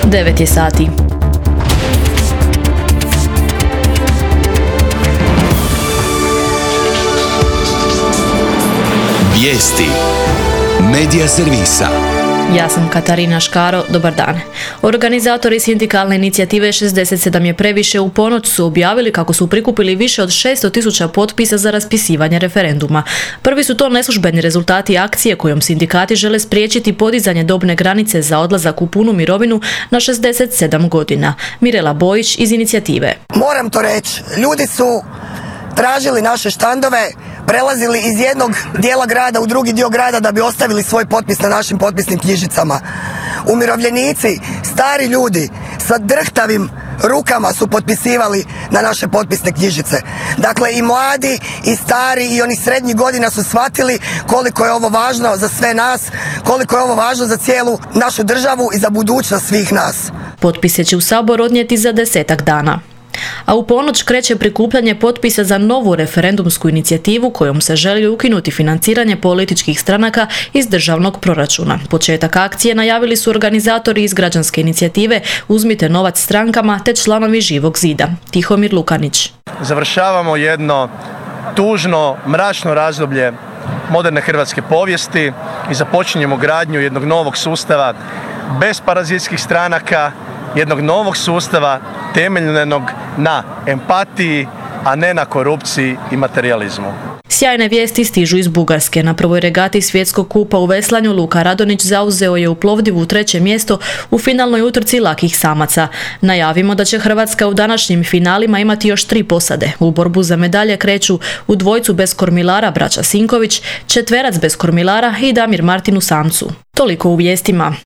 9 je sati. Vijesti Medija servisa. Ja sam Katarina Škaro, dobar dan. Organizatori sindikalne inicijative 67 je previše u ponoć su objavili kako su prikupili više od 600.000 potpisa za raspisivanje referenduma. Prvi su to neslužbeni rezultati akcije kojom sindikati žele spriječiti podizanje dobne granice za odlazak u punu mirovinu na 67 godina. Mirela Bojić iz inicijative. Moram to reći, ljudi su tražili naše štandove, prelazili iz jednog dijela grada u drugi dio grada da bi ostavili svoj potpis na našim potpisnim knjižicama. Umirovljenici, stari ljudi sa drhtavim rukama su potpisivali na naše potpisne knjižice. Dakle, i mladi, i stari, i oni srednjih godina su shvatili koliko je ovo važno za sve nas, koliko je ovo važno za cijelu našu državu i za budućnost svih nas. Potpise će u Sabor odnijeti za 10 dana. A u ponoć kreće prikupljanje potpisa za novu referendumsku inicijativu kojom se želi ukinuti financiranje političkih stranaka iz državnog proračuna. Početak akcije najavili su organizatori iz građanske inicijative Uzmite novac strankama te članovi Živog zida. Tihomir Lukanić. Završavamo jedno tužno, mračno razdoblje moderne hrvatske povijesti i započinjemo gradnju jednog novog sustava bez parazitskih stranaka, jednog novog sustava temeljenog na empatiji, a ne na korupciji i materijalizmu. Sjajne vijesti stižu iz Bugarske. Na prvoj regati svjetskog kupa u veslanju Luka Radonić zauzeo je u Plovdivu 3. mjesto u finalnoj utrci lakih samaca. Najavimo da će Hrvatska u današnjim finalima imati još 3 posade. U borbu za medalje kreću u dvojcu bez kormilara braća Sinković, četverac bez kormilara i Damir Martin u samcu. Toliko u vijestima.